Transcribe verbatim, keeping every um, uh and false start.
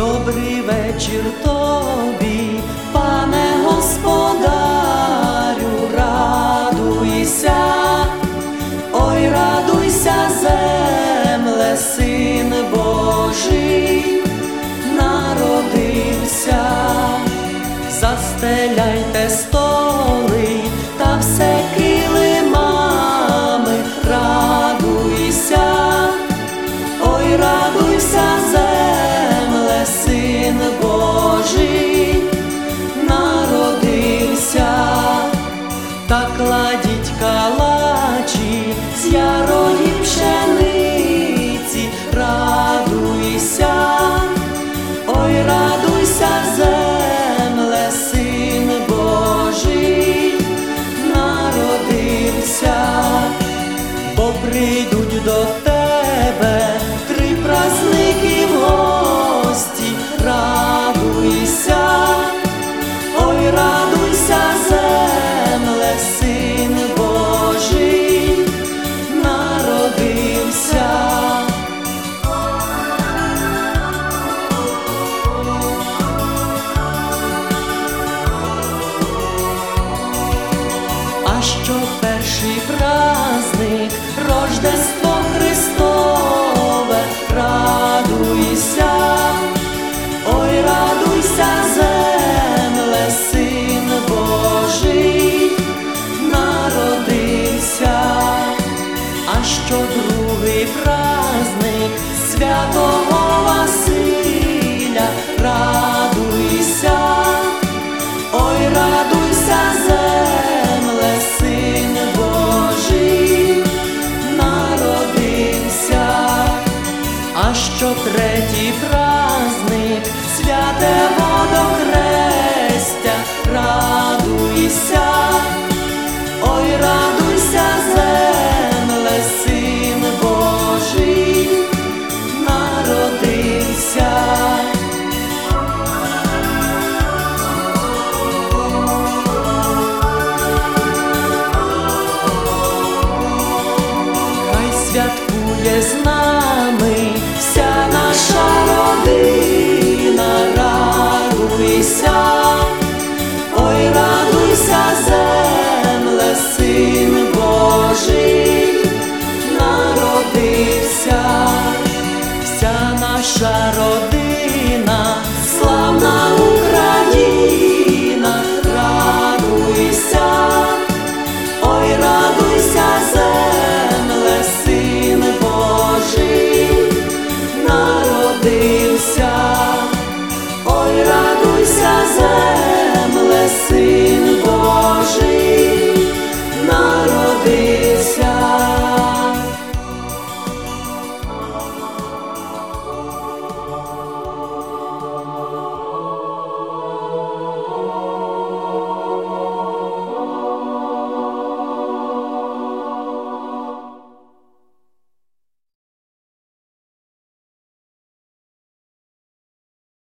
Добрий вечір тобі, пане господарю, радуйся, ой, радуйся, земле, Син Божий народився. Застеляйте столи та все килимами, радуйся, ой, радуйся, земле, Син Божий народився. Та кладіть калачі з ярої пшениці, радуйся, ой, радуйся, земле, Син Божий народився. Бо прийдуть до тебе три празники в гості, радуйся, ой, радуйся, земле, Син Божий народився. А що перший праздник, Рождество Христове, радуйся, ой, радуйся, земле, Син Божий народився. А що другий праздник, Святого Василя, радуйся, ой, радуйся, земле, Син Божий народився. А що третій праздник, святе водохрестя, радуйся, ой, радуйся, земле, Син Божий народився. Святкує з нами вся наша родина, радуйся, ой, радуйся, земле, Син Божий народився. Вся наша родина